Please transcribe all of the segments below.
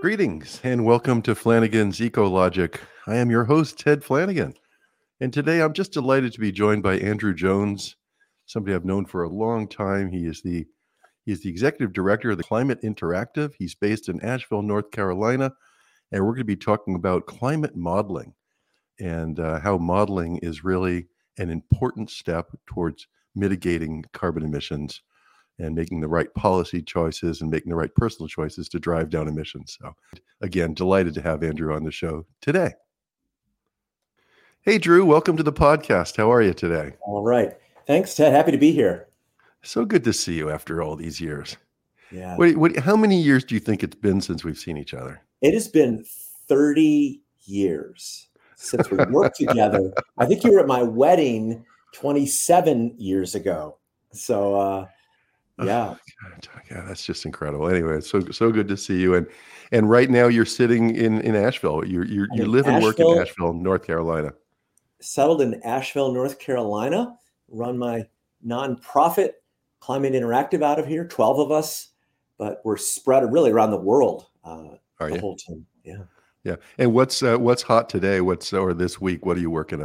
Greetings and welcome to Flanagan's EcoLogic. I am your host, Ted Flanagan. And today I'm just delighted to be joined by Andrew Jones, somebody I've known for a long time. He is the executive director of the Climate Interactive. He's based in Asheville, North Carolina. And we're going to be talking about climate modeling and how modeling is really an important step towards mitigating carbon emissions and making the right policy choices and making the right personal choices to drive down emissions. So again, delighted to have Andrew on the show today. Hey, Drew, welcome to the podcast. How are you today? All right. Thanks, Ted. Happy to be here. So good to see you after all these years. Yeah. How many years do you think it's been since we've seen each other? It has been 30 years since we worked together. I think you were at my wedding 27 years ago. So, yeah. Yeah, that's just incredible. Anyway, it's so good to see you. And right now you're sitting in Asheville. You live and work in Asheville, North Carolina. Settled in Asheville, North Carolina. Run my nonprofit, Climate Interactive, out of here. 12 of us, but we're spread really around the world. The whole team. Yeah. Yeah. And what's hot today? Or this week? What are you working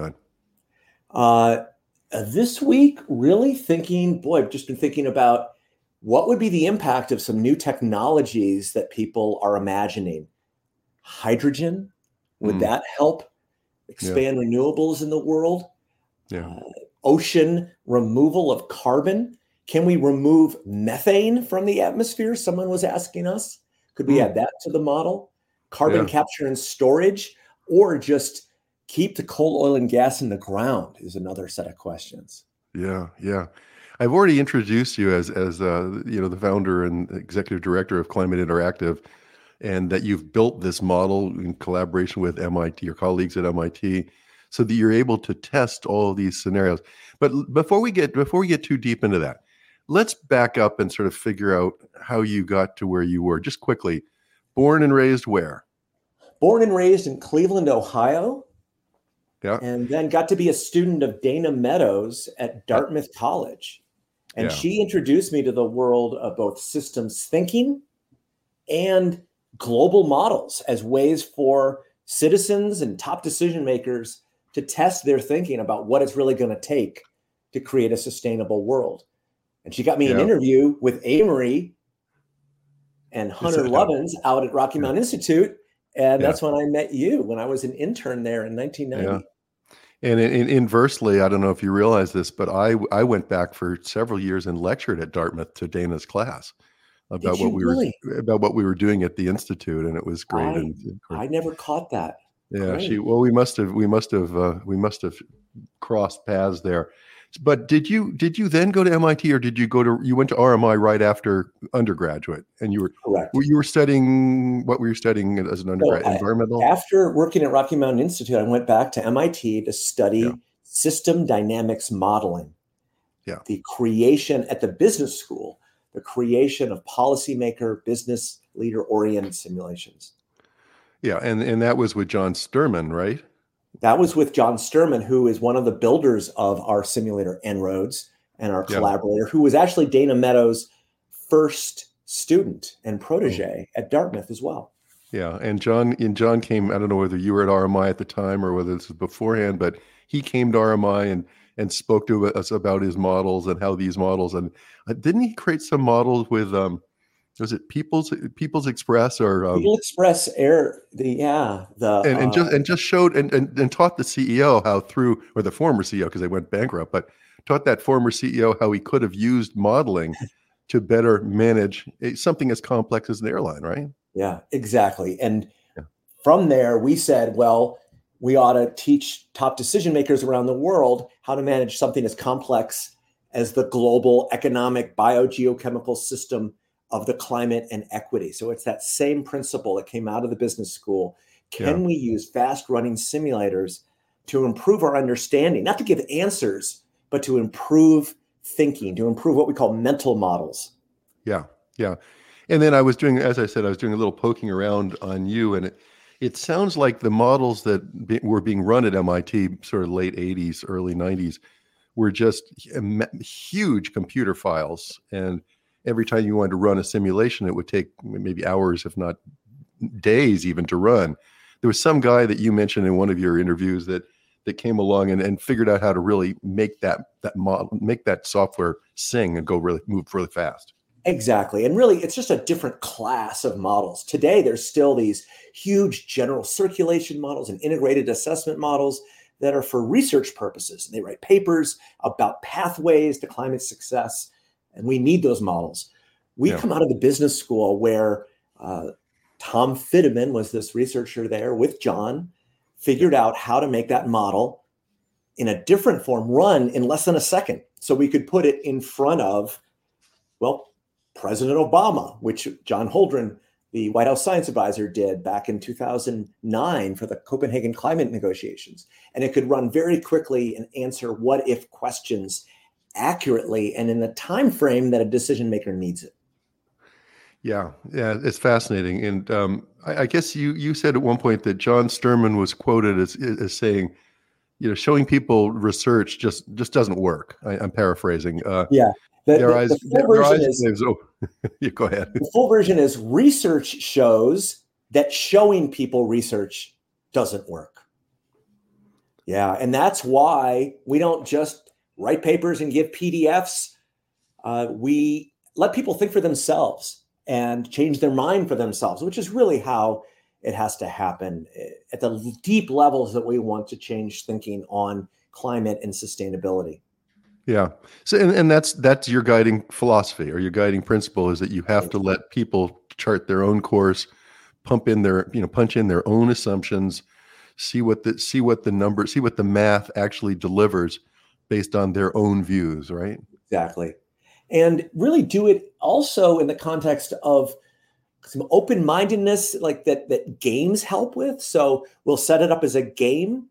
on? This week, really thinking. I've just been thinking about what would be the impact of some new technologies that people are imagining. Hydrogen, would that help expand renewables in the world? Yeah. Ocean removal of carbon. Can we remove methane from the atmosphere? Someone was asking us. Could we add that to the model? Carbon capture and storage, or just keep the coal, oil, and gas in the ground is another set of questions. Yeah. I've already introduced you as the founder and executive director of Climate Interactive, and that you've built this model in collaboration with MIT, your colleagues at MIT, so that you're able to test all of these scenarios. But before we get too deep into that, let's back up and sort of figure out how you got to where you were. Just quickly, born and raised where? Born and raised in Cleveland, Ohio. Yeah. And then got to be a student of Dana Meadows at Dartmouth College. And she introduced me to the world of both systems thinking and global models as ways for citizens and top decision makers to test their thinking about what it's really going to take to create a sustainable world. And she got me an interview with Amory and Hunter Lovins out at Rocky Mountain Institute. And that's when I met you, when I was an intern there in 1990. Yeah. And inversely, I don't know if you realize this, but I went back for several years and lectured at Dartmouth to Dana's class about what we were doing at the Institute, and it was great. I never caught that. Yeah, great. We must have crossed paths there. But did you then go to MIT, or you went to RMI right after undergraduate? And you were correct. You were studying, what were you studying as an undergrad? Environmental? After working at Rocky Mountain Institute, I went back to MIT to study system dynamics modeling. Yeah. The creation at the business school, the creation of policymaker, business leader oriented simulations. Yeah, and that was with John Sterman, right? That was with John Sterman, who is one of the builders of our simulator, En-ROADS, and our collaborator, who was actually Dana Meadows' first student and protege at Dartmouth as well. Yeah, and John came, I don't know whether you were at RMI at the time or whether this was beforehand, but he came to RMI and spoke to us about his models and how these models, and didn't he create some models with, was it People's Express or People Express Air? Just showed and taught the CEO how or the former CEO, because they went bankrupt, but taught that former CEO how he could have used modeling to better manage something as complex as an airline, right? Yeah, exactly. And from there, we said, well, we ought to teach top decision makers around the world how to manage something as complex as the global economic biogeochemical system of the climate and equity. So it's that same principle that came out of the business school. Can we use fast running simulators to improve our understanding, not to give answers, but to improve thinking, to improve what we call mental models? Yeah. And then I was doing a little poking around on you, and it sounds like the models that were being run at MIT, sort of late 80s, early 90s, were just huge computer files. And every time you wanted to run a simulation, it would take maybe hours, if not days even to run. There was some guy that you mentioned in one of your interviews that came along and figured out how to really make that model, make that software sing and move really fast. Exactly. And really, it's just a different class of models. Today, there's still these huge general circulation models and integrated assessment models that are for research purposes. They write papers about pathways to climate success, and we need those models. We come out of the business school where Tom Fiddeman was this researcher there with John, figured out how to make that model in a different form run in less than a second. So we could put it in front of, well, President Obama, which John Holdren, the White House science advisor, did back in 2009 for the Copenhagen climate negotiations. And it could run very quickly and answer what if questions accurately and in the time frame that a decision maker needs it. Yeah, it's fascinating. And I guess you said at one point that John Sterman was quoted as saying, showing people research just doesn't work. I'm paraphrasing. Yeah. The Go ahead. The full version is research shows that showing people research doesn't work. Yeah, and that's why we don't just write papers and give PDFs. We let people think for themselves and change their mind for themselves, which is really how it has to happen at the deep levels that we want to change thinking on climate and sustainability. Yeah. So, and that's your guiding philosophy or your guiding principle is that you have to let people chart their own course, punch in their own assumptions, see what the math actually delivers based on their own views, right? Exactly. And really do it also in the context of some open-mindedness, like that games help with. So we'll set it up as a game.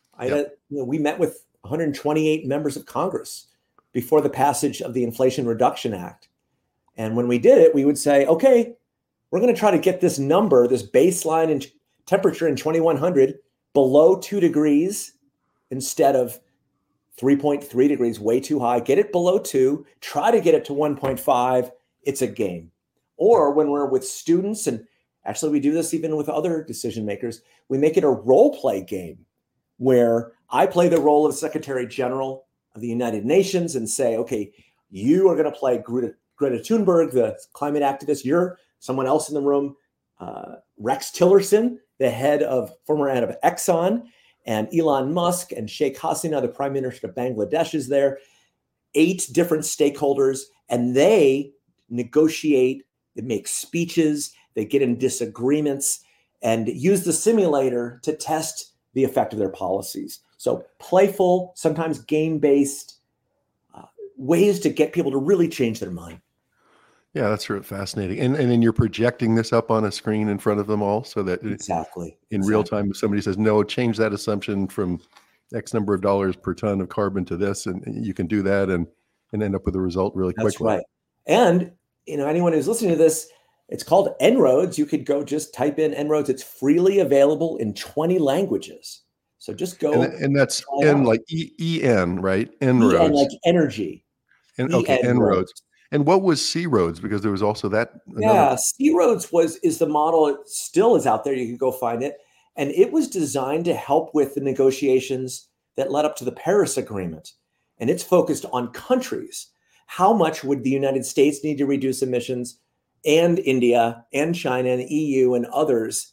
We met with 128 members of Congress before the passage of the Inflation Reduction Act. And when we did it, we would say, okay, we're going to try to get this number, this baseline in temperature in 2100 below 2 degrees instead of 3.3 degrees, way too high. Get it below 2, try to get it to 1.5. It's a game. Or when we're with students, and actually we do this even with other decision makers, we make it a role play game where I play the role of Secretary General of the United Nations and say, okay, you are going to play Greta Thunberg, the climate activist. You're someone else in the room, Rex Tillerson, the former head of Exxon, and Elon Musk and Sheikh Hasina, the Prime Minister of Bangladesh, is there. 8 different stakeholders, and they negotiate, they make speeches, they get in disagreements, and use the simulator to test the effect of their policies. So playful, sometimes game-based ways to get people to really change their mind. Yeah, that's really fascinating. And then you're projecting this up on a screen in front of them all so that in real time, if somebody says, no, change that assumption from X number of dollars per ton of carbon to this, and you can do that and end up with a result really quickly. That's right. And anyone who's listening to this, it's called En-ROADS. You could go just type in En-ROADS. It's freely available in 20 languages. So just go. And that's N like E-N, right? En-ROADS. En like energy. Okay, En-ROADS. And what was C-ROADS? Because there was also that. Yeah, C-ROADS is the model. It still is out there. You can go find it. And it was designed to help with the negotiations that led up to the Paris Agreement. And it's focused on countries. How much would the United States need to reduce emissions, and India and China and the EU and others?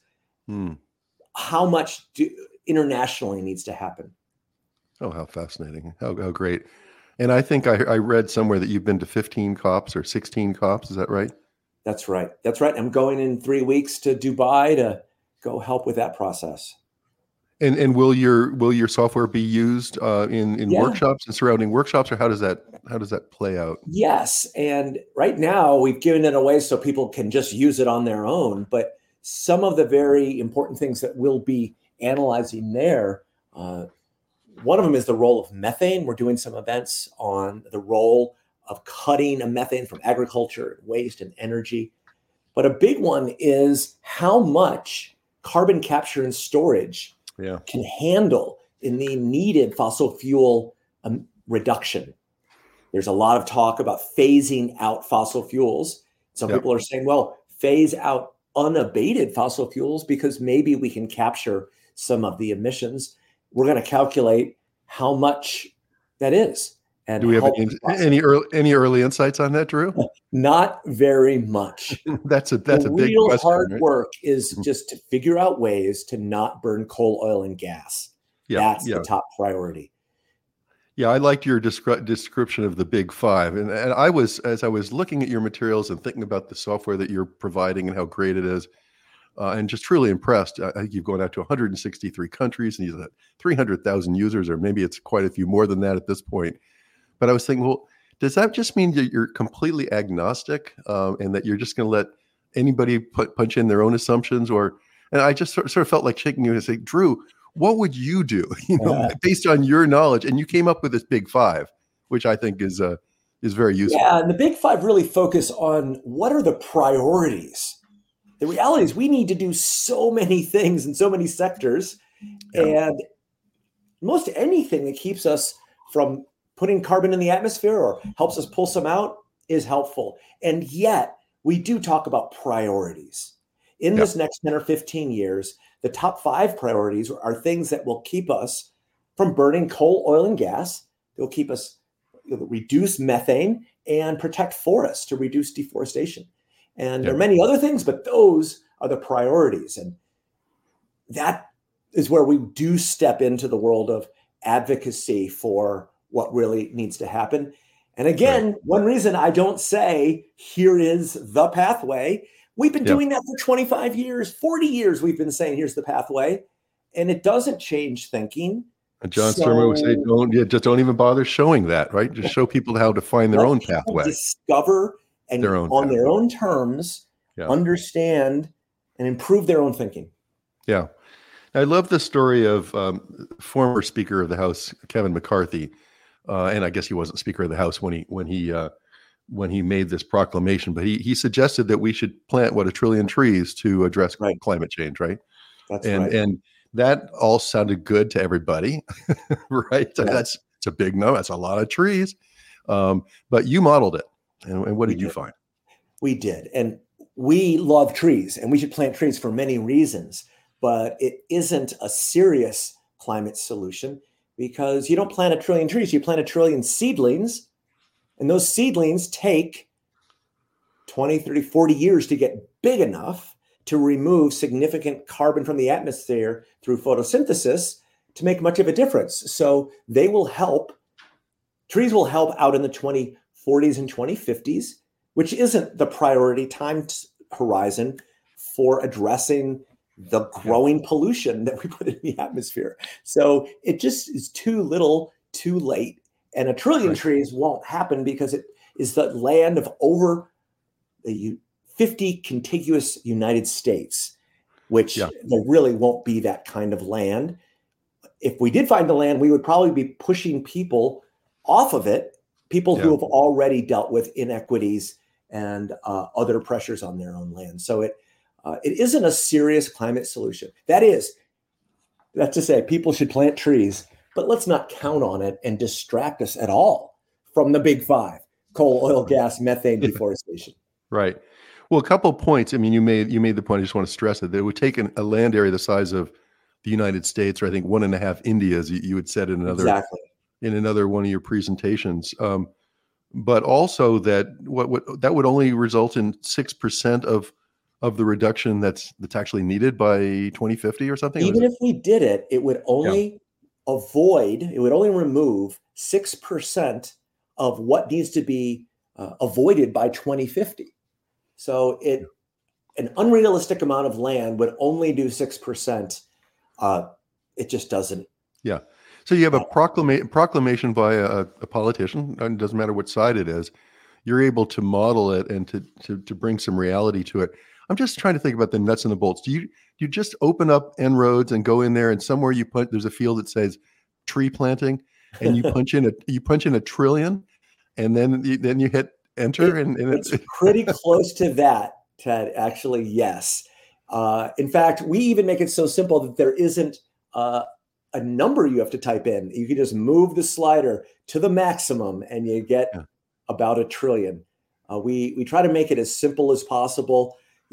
How much internationally needs to happen? Oh, how fascinating. How great. And I think I read somewhere that you've been to 15 COPs or 16 COPs. Is that right? That's right. That's right. I'm going in 3 weeks to Dubai to go help with that process. And will your software be used in workshops and surrounding workshops, or how does that play out? Yes, and right now we've given it away so people can just use it on their own. But some of the very important things that we'll be analyzing there, one of them is the role of methane. We're doing some events on the role of cutting a methane from agriculture, waste, and energy. But a big one is how much carbon capture and storage can handle in the needed fossil fuel reduction. There's a lot of talk about phasing out fossil fuels. Some people are saying, well, phase out unabated fossil fuels because maybe we can capture some of the emissions. We're going to calculate how much that is. And do we have any early insights on that, Drew? Not very much. That's a the big real question, hard right? work is just to figure out ways to not burn coal, oil, and gas. That's the top priority. Yeah, I liked your description of the big five. And as I was looking at your materials and thinking about the software that you're providing and how great it is, and just truly impressed. I think you've gone out to 163 countries and you've got 300,000 users, or maybe it's quite a few more than that at this point. But I was thinking, well, does that just mean that you're completely agnostic and that you're just going to let anybody punch in their own assumptions? And I just sort of felt like shaking you and say, Drew, what would you do, based on your knowledge? And you came up with this big five, which I think is very useful. Yeah, and the big five really focus on what are the priorities. The reality is we need to do so many things in so many sectors, and most anything that keeps us from putting carbon in the atmosphere or helps us pull some out is helpful. And yet we do talk about priorities. In this next 10 or 15 years, the top 5 priorities are things that will keep us from burning coal, oil, and gas. They'll keep us reduce methane and protect forests to reduce deforestation. And there are many other things, but those are the priorities. And that is where we do step into the world of advocacy for what really needs to happen. And again, one reason I don't say here is the pathway. We've been doing that for 25 years, 40 years. We've been saying here's the pathway, and it doesn't change thinking. And John Sturmer would say, don't even bother showing that, right? Just show people how to find their own pathway. Discover and their own terms, understand and improve their own thinking. Yeah. I love the story of former Speaker of the House, Kevin McCarthy. And I guess he wasn't Speaker of the House when he made this proclamation, but he suggested that we should plant 1 trillion trees to address climate change, right? That's right. And that all sounded good to everybody, right? Yeah. It's a big number. That's a lot of trees. But you modeled it. And what did you find? We did. And we love trees, and we should plant trees for many reasons, but it isn't a serious climate solution because you don't plant 1 trillion trees, you plant 1 trillion seedlings, and those seedlings take 20, 30, 40 years to get big enough to remove significant carbon from the atmosphere through photosynthesis to make much of a difference. So they will help, trees will help out in the 2040s and 2050s, which isn't the priority time horizon for addressing the growing pollution that we put in the atmosphere. So it just is too little, too late. And 1 trillion trees won't happen because it is the land of over the 50 contiguous United States, which there really won't be that kind of land. If we did find the land, we would probably be pushing people off of it, people who have already dealt with inequities and other pressures on their own land. So it isn't a serious climate solution. That's to say, people should plant trees, but let's not count on it and distract us at all from the big 5: coal, oil, gas, methane, deforestation. Right. Well, a couple of points. I mean, you made the point. I just want to stress it. That it would take a land area the size of the United States, or I think 1.5 Indias. You had said in another one of your presentations. But also that that would only result in 6% of the reduction that's actually needed by 2050 or something. Even if we did it, it would only remove 6% of what needs to be avoided by 2050. So an unrealistic amount of land would only do 6%. It just doesn't. Yeah. So you have a proclamation by a politician, and it doesn't matter what side it is. You're able to model it and to bring some reality to it. I'm just trying to think about the nuts and the bolts. Do you just open up En-ROADS and go in there, and somewhere there's a field that says tree planting, and you punch in a trillion, and then you hit enter, and it's pretty close to that, Ted. Actually, yes. In fact, we even make it so simple that there isn't a number you have to type in. You can just move the slider to the maximum, and you get about 1 trillion. We try to make it as simple as possible.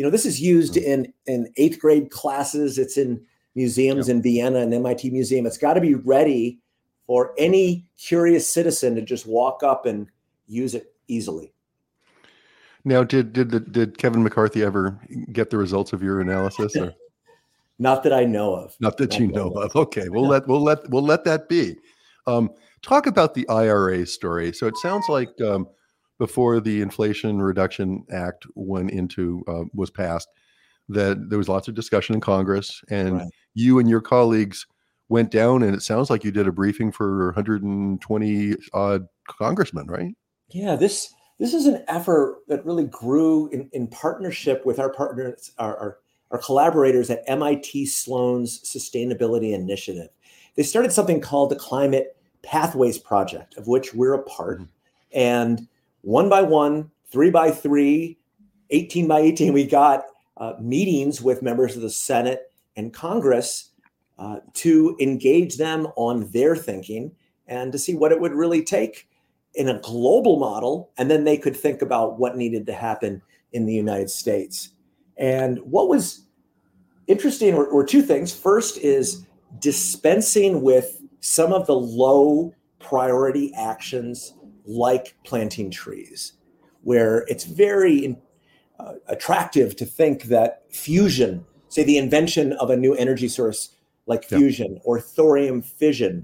This is used in eighth grade classes. It's in museums in Vienna and MIT Museum. It's got to be ready for any curious citizen to just walk up and use it easily. Now, did Kevin McCarthy ever get the results of your analysis? Or? Not that I know of. Not that you know of. Okay, we'll let that be. Talk about the IRA story. So it sounds like before the Inflation Reduction Act was passed, that there was lots of discussion in Congress, and you and your colleagues went down, and it sounds like you did a briefing for 120 odd congressmen, right? Yeah, this is an effort that really grew in partnership with our partners, our collaborators at MIT Sloan's Sustainability Initiative. They started something called the Climate Pathways Project, of which we're a part. Mm-hmm. And 1 by 1, 3 by 3, 18 by 18, we got meetings with members of the Senate and Congress to engage them on their thinking and to see what it would really take in a global model. And then they could think about what needed to happen in the United States. And what was interesting were two things. First is dispensing with some of the low priority actions like planting trees, where it's very attractive to think that fusion, say the invention of a new energy source like fusion or thorium fission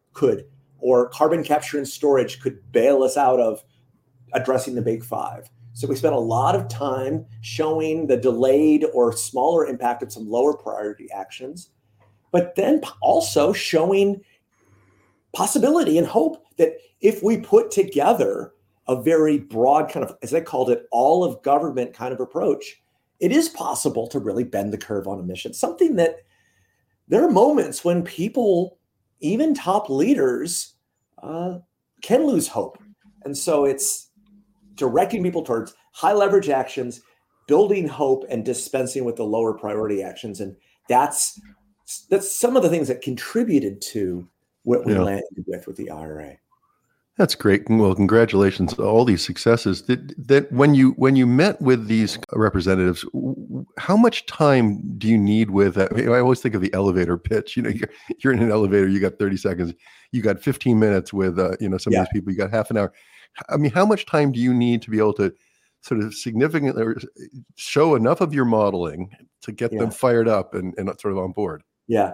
or carbon capture and storage could bail us out of addressing the big five. So we spent a lot of time showing the delayed or smaller impact of some lower priority actions, but then also showing possibility and hope that if we put together a very broad kind of, as I called it, all of government kind of approach, it is possible to really bend the curve on emissions. Something that there are moments when people, even top leaders, can lose hope. And so it's directing people towards high leverage actions, building hope, and dispensing with the lower priority actions. And that's some of the things that contributed to what we landed with the IRA. That's great. Well, congratulations on all these successes. That when you met with these representatives, how much time do you need with that? I always think of the elevator pitch. You're in an elevator, you got 30 seconds, you got 15 minutes with some of these people, you got half an hour. I mean, how much time do you need to be able to sort of significantly show enough of your modeling to get them fired up and sort of on board? Yeah.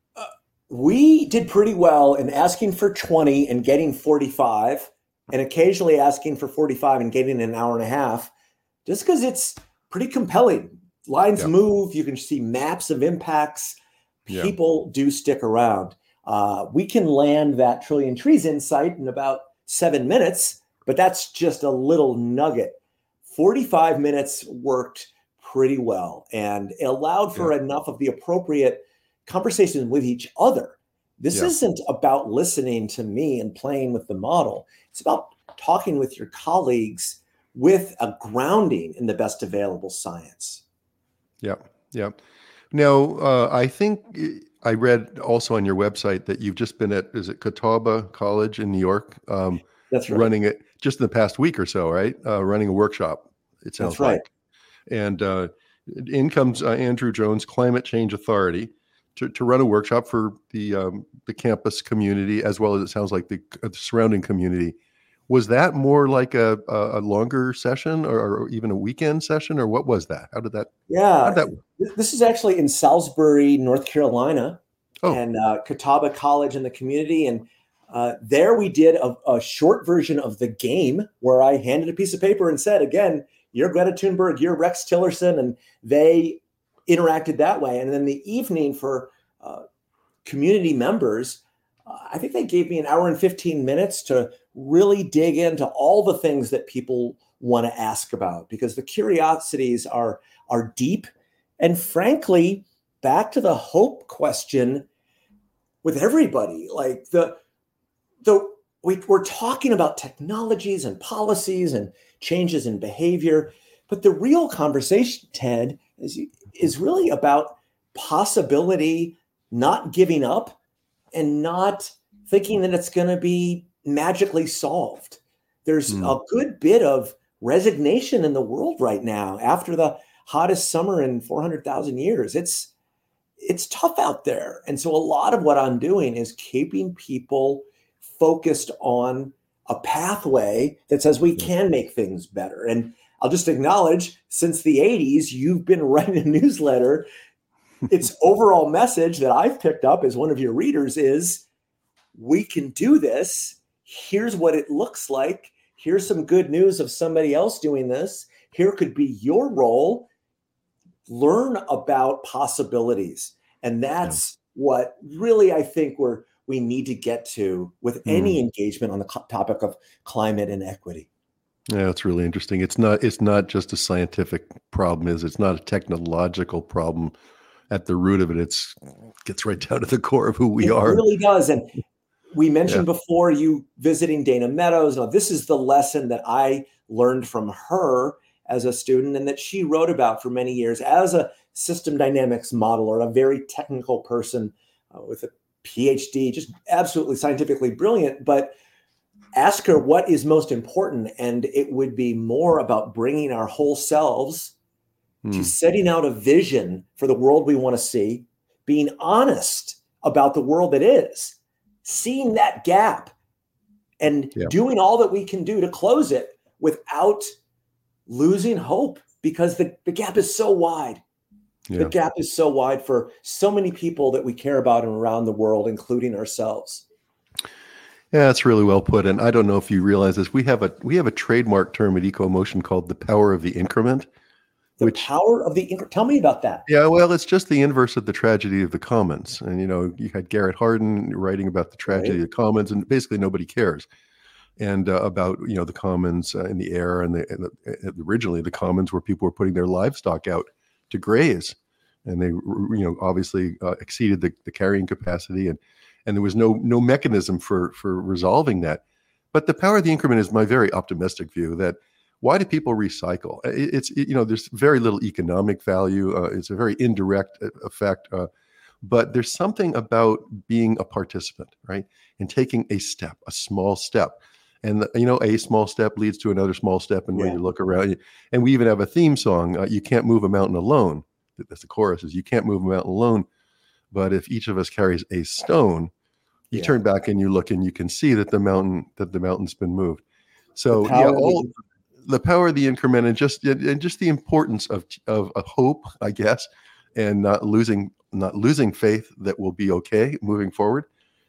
We did pretty well in asking for 20 and getting 45, and occasionally asking for 45 and getting an hour and a half, just because it's pretty compelling. Lines move. You can see maps of impacts. People do stick around. We can land that trillion trees insight in about 7 minutes, but that's just a little nugget. 45 minutes worked pretty well, and it allowed for enough of the appropriate conversation with each other. This isn't about listening to me and playing with the model. It's about talking with your colleagues with a grounding in the best available science. Yeah. Now, I think I read also on your website that you've just been at, is it Catawba College in New York? That's right. Running it just in the past week or so, right? Running a workshop, it sounds like. And in comes Andrew Jones, Climate Change Authority, to run a workshop for the campus community, as well as it sounds like the surrounding community. Was that more like a longer session or even a weekend session, or what was that? How did that? This is actually in Salisbury, North Carolina, and Catawba College in the community. And there we did a short version of the game where I handed a piece of paper and said, again, you're Greta Thunberg, you're Rex Tillerson, and they interacted that way. And then the evening for community members, I think they gave me an hour and 15 minutes to really dig into all the things that people want to ask about, because the curiosities are deep. And frankly, back to the hope question with everybody, like we're talking about technologies and policies and changes in behavior, but the real conversation, Ted, is really about possibility, not giving up, and not thinking that it's going to be magically solved. There's a good bit of resignation in the world right now after the hottest summer in 400,000 years. It's tough out there. And so a lot of what I'm doing is keeping people focused on a pathway that says we can make things better. And I'll just acknowledge, since the 80s, you've been writing a newsletter. Its overall message that I've picked up as one of your readers is, we can do this. Here's what it looks like. Here's some good news of somebody else doing this. Here could be your role. Learn about possibilities. And that's what really I think we need to get to with any engagement on the topic of climate and equity. Yeah, it's really interesting. It's not just a scientific problem, it's not a technological problem at the root of it. It gets right down to the core of who we are. It really does. And we mentioned before you visiting Dana Meadows. Now, this is the lesson that I learned from her as a student and that she wrote about for many years as a system dynamics modeler, a very technical person with a PhD, just absolutely scientifically brilliant. But ask her what is most important, and it would be more about bringing our whole selves to setting out a vision for the world we want to see, being honest about the world that is, seeing that gap, and doing all that we can do to close it without losing hope, because the gap is so wide. The gap is so wide for so many people that we care about and around the world, including ourselves. Yeah, that's really well put. And I don't know if you realize this. We have a trademark term at EcoMotion called the power of the increment. Power of the increment. Tell me about that. Yeah, well, it's just the inverse of the tragedy of the commons. And, you had Garrett Hardin writing about the tragedy of the commons, and basically nobody cares. And about, the commons in the air, and originally the commons where people were putting their livestock out to graze. And they, obviously exceeded the carrying capacity, and there was no mechanism for resolving that. But the power of the increment is my very optimistic view that why do people recycle? There's very little economic value. It's a very indirect effect, but there's something about being a participant, right? And taking a small step. And, a small step leads to another small step. And when you look around, and we even have a theme song, you can't move a mountain alone. That's the chorus, is you can't move a mountain alone. But if each of us carries a stone, you turn back and you look and you can see that the mountain's been moved. So the power of the increment, and just the importance of hope, I guess, and not losing faith that we'll be okay moving forward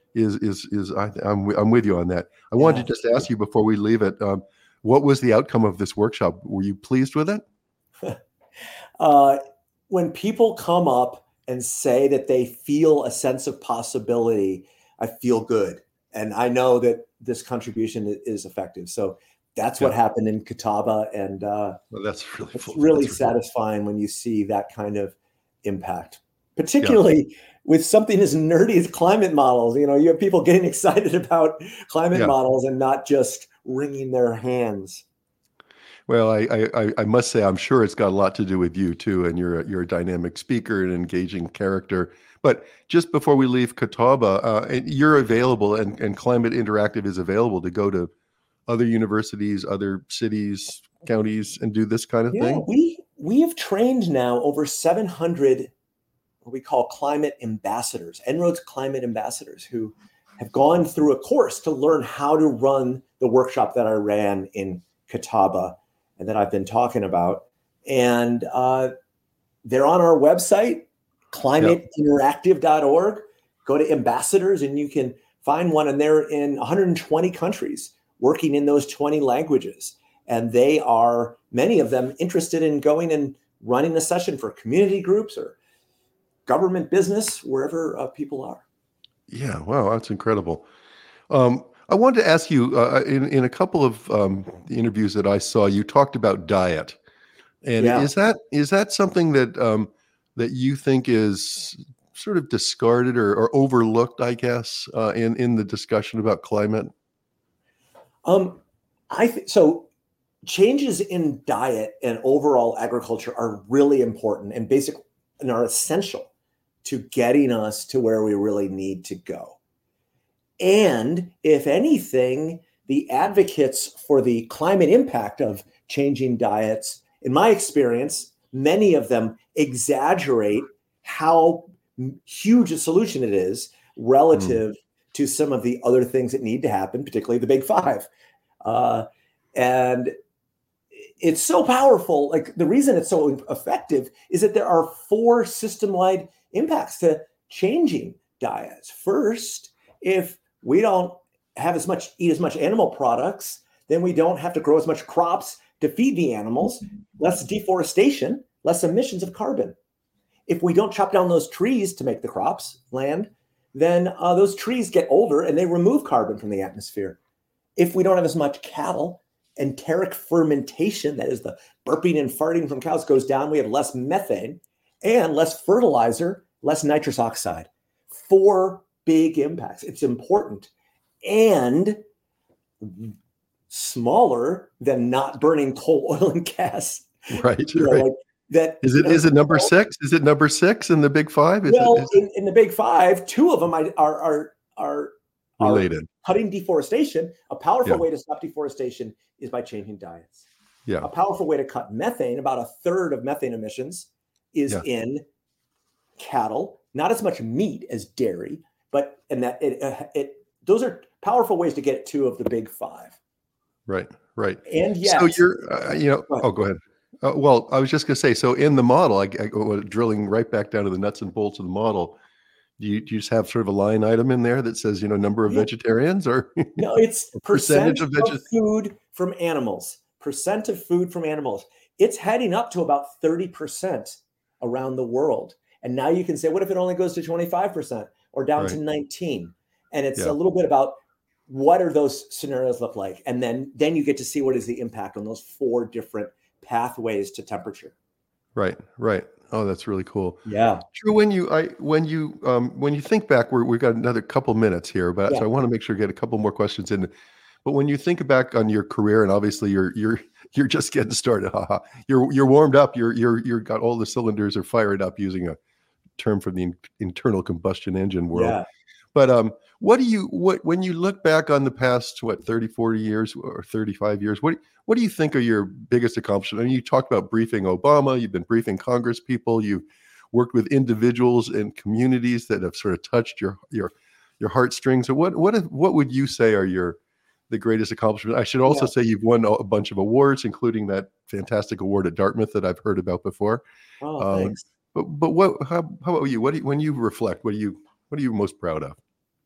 I'm with you on that. I wanted to just ask you before we leave it, what was the outcome of this workshop? Were you pleased with it? When people come up and say that they feel a sense of possibility, I feel good. And I know that this contribution is effective. So that's what happened in Catawba. And that's really satisfying when you see that kind of impact, particularly with something as nerdy as climate models. You have people getting excited about climate models and not just wringing their hands. Well, I must say, I'm sure it's got a lot to do with you too, and you're a dynamic speaker and engaging character. But just before we leave Catawba, you're available, and Climate Interactive is available to go to other universities, other cities, counties, and do this kind of thing. We have trained now over 700 what we call climate ambassadors, En-ROADS climate ambassadors, who have gone through a course to learn how to run the workshop that I ran in Catawba and that I've been talking about. And they're on our website, climateinteractive.org. Go to ambassadors and you can find one. And they're in 120 countries working in those 20 languages. And they are, many of them, interested in going and running a session for community groups or government business, wherever people are. Yeah, wow, that's incredible. I wanted to ask you, in a couple of the interviews that I saw, you talked about diet. And is that something that that you think is sort of discarded or overlooked, I guess, in the discussion about climate? So changes in diet and overall agriculture are really important and basic and are essential to getting us to where we really need to go. And if anything, the advocates for the climate impact of changing diets, in my experience, many of them exaggerate how huge a solution it is relative to some of the other things that need to happen, particularly the big five. And it's so powerful. Like, the reason it's so effective is that there are 4 system-wide impacts to changing diets. First, if we don't eat as much animal products, then we don't have to grow as much crops to feed the animals, less deforestation, less emissions of carbon. If we don't chop down those trees to make the crops, land, then those trees get older and they remove carbon from the atmosphere. If we don't have as much cattle, enteric fermentation, that is the burping and farting from cows, goes down, we have less methane and less fertilizer, less nitrous oxide. 4 big impacts. It's important and smaller than not burning coal, oil, and gas. Right. Like that. Is it number 6? Is it number 6 in the big 5? In the big 5, 2 of them are related. Cutting deforestation. A powerful way to stop deforestation is by changing diets. Yeah. A powerful way to cut methane, about a third of methane emissions, is in cattle. Not as much meat as dairy, but those are powerful ways to get 2 of the big 5. Right. And yet, so you're, go ahead. Well, I was just going to say, so in the model, I go drilling right back down to the nuts and bolts of the model. Do you just have sort of a line item in there that says, number of vegetarians, or no? It's percentage of food from animals. Percent of food from animals. It's heading up to about 30% around the world. And now you can say, what if it only goes to 25% or down to 19? And it's a little bit about what are those scenarios look like, and then you get to see what is the impact on those 4 different pathways to temperature. Right. Oh, that's really cool. Yeah. Drew, when you think back, we've got another couple minutes here, but so I want to make sure I get a couple more questions in. But when you think back on your career, and obviously you're just getting started, you're warmed up, you're got all the cylinders are fired up, using a term from the internal combustion engine world. Yeah. But when you look back on the past 30, 40 years or 35 years, what do you think are your biggest accomplishments? I mean, you talked about briefing Obama, you've been briefing Congress people, you've worked with individuals and communities that have sort of touched your heartstrings. So what would you say are the greatest accomplishment? I should also say you've won a bunch of awards, including that fantastic award at Dartmouth that I've heard about before. Oh, thanks. But how about you? When you reflect, what are you most proud of?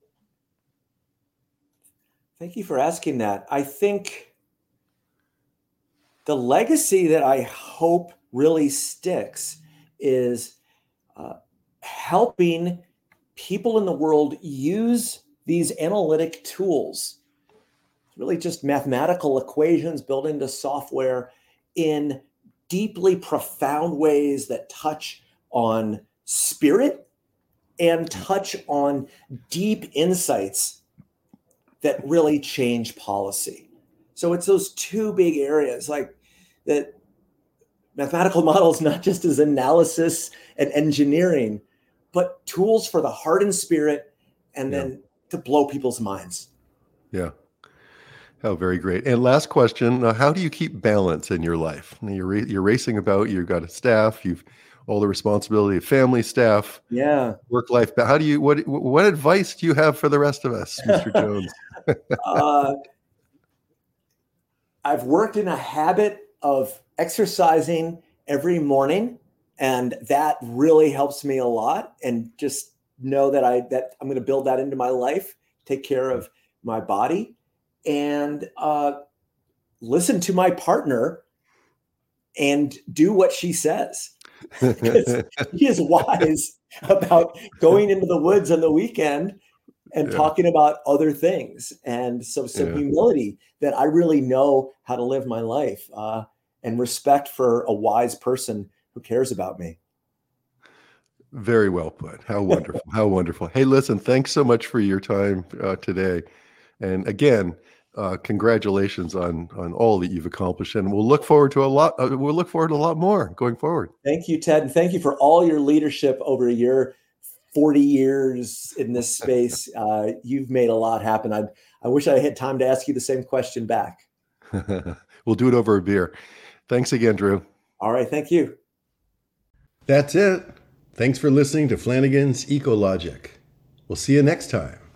Thank you for asking that. I think the legacy that I hope really sticks is helping people in the world use these analytic tools, really just mathematical equations built into software, in deeply profound ways that touch on spirit and touch on deep insights that really change policy. So it's those 2 big areas, like that mathematical models, not just as analysis and engineering, but tools for the heart and spirit, and then to blow people's minds. Yeah. Oh, very great. And last question, how do you keep balance in your life? You're racing about, you've got a staff, you've all the responsibility of family, staff, work life. But how do you, what advice do you have for the rest of us, Mr. Jones? I've worked in a habit of exercising every morning, and that really helps me a lot. And just know that I'm going to build that into my life, take care of my body, and listen to my partner and do what she says. Because he is wise about going into the woods on the weekend and talking about other things. And so humility that I really know how to live my life, and respect for a wise person who cares about me. Very well put. How wonderful. How wonderful. Hey, listen, thanks so much for your time today. And again, congratulations on all that you've accomplished, and we'll look forward to a lot. We'll look forward to a lot more going forward. Thank you, Ted, and thank you for all your leadership over your 40 years in this space. You've made a lot happen. I wish I had time to ask you the same question back. We'll do it over a beer. Thanks again, Drew. All right, thank you. That's it. Thanks for listening to Flanagan's Ecologic. We'll see you next time.